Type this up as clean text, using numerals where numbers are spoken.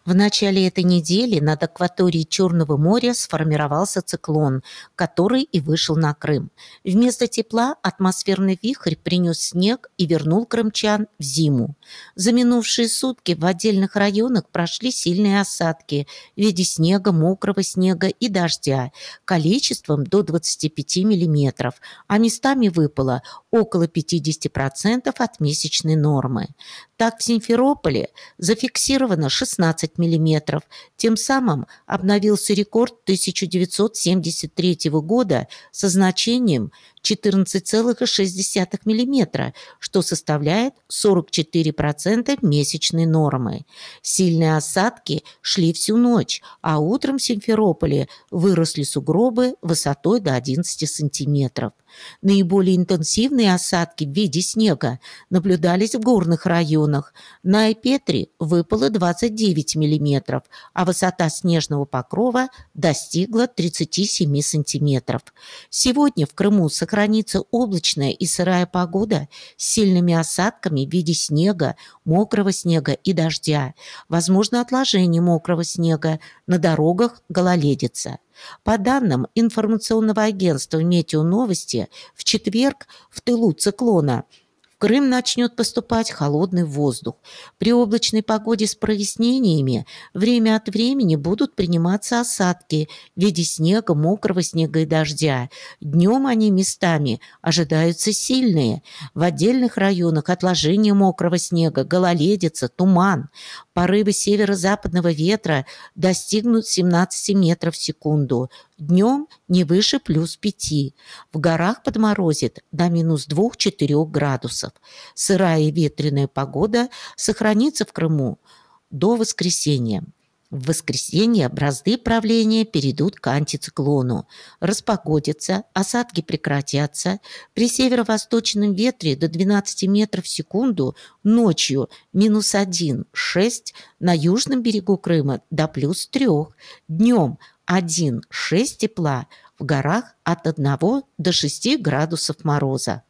В начале этой недели над акваторией Черного моря сформировался циклон, который и вышел на Крым. Вместо тепла атмосферный вихрь принес снег и вернул крымчан в зиму. За минувшие сутки в отдельных районах прошли сильные осадки в виде снега, мокрого снега и дождя количеством до 25 миллиметров, а местами выпало около 50% от месячной нормы. Так, в Симферополе зафиксировано 16 миллиметров. Тем самым обновился рекорд 1973 года со значением 14,6 миллиметра, что составляет 44% месячной нормы. Сильные осадки шли всю ночь, а утром в Симферополе выросли сугробы высотой до 11 сантиметров. Наиболее интенсивные осадки в виде снега наблюдались в горных районах. На Айпетре выпало 29 миллиметров, а высота снежного покрова достигла 37 сантиметров. Сегодня в Крыму сохранится облачная и сырая погода с сильными осадками в виде снега, мокрого снега и дождя. Возможно отложение мокрого снега, на дорогах гололедица. По данным информационного агентства «Метеоновости», в четверг в тылу циклона в Крым начнет поступать холодный воздух. При облачной погоде с прояснениями время от времени будут приниматься осадки в виде снега, мокрого снега и дождя. Днем они местами ожидаются сильные. В отдельных районах отложение мокрого снега, гололедица, туман. Порывы северо-западного ветра достигнут 17 метров в секунду. Днем не выше +5. В горах подморозит до -2-4 градусов. Сырая и ветреная погода сохранится в Крыму до воскресенья. В воскресенье бразды правления перейдут к антициклону. Распогодится, осадки прекратятся. При северо-восточном ветре до 12 метров в секунду ночью -1, 6, на южном берегу Крыма до +3. Днем 1-6 тепла, в горах от 1 до 6 градусов мороза.